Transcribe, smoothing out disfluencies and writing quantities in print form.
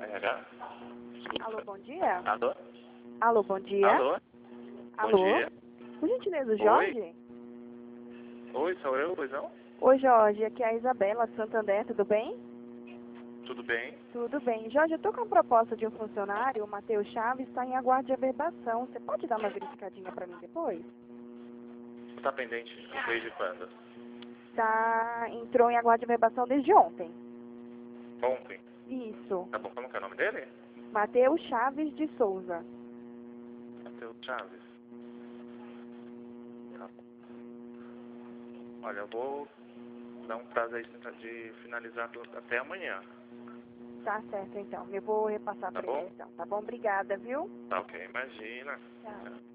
RH? Alô, bom dia? Alô? Alô, bom dia? Alô? Alô? Bom dia. Por gentileza, Jorge? Oi, sou eu, pois não? Oi, Jorge, aqui é a Isabela de Santander, tudo bem? Tudo bem? Tudo bem. Jorge, eu tô com a proposta de um funcionário, o Matheus Chaves, está em aguardo de averbação. Você pode dar uma verificadinha para mim depois? Tá pendente desde quando? Entrou em aguardo de averbação desde ontem. Ontem. Isso. Tá bom, como que é o nome dele? Matheus Chaves de Souza. Matheus Chaves. Tá bom. Olha, eu vou dar um prazo aí de finalizar até amanhã. Tá certo, então. Eu vou repassar Tá para ele, bom? então. Tá bom? Obrigada, viu? Tá ok, imagina. Tchau.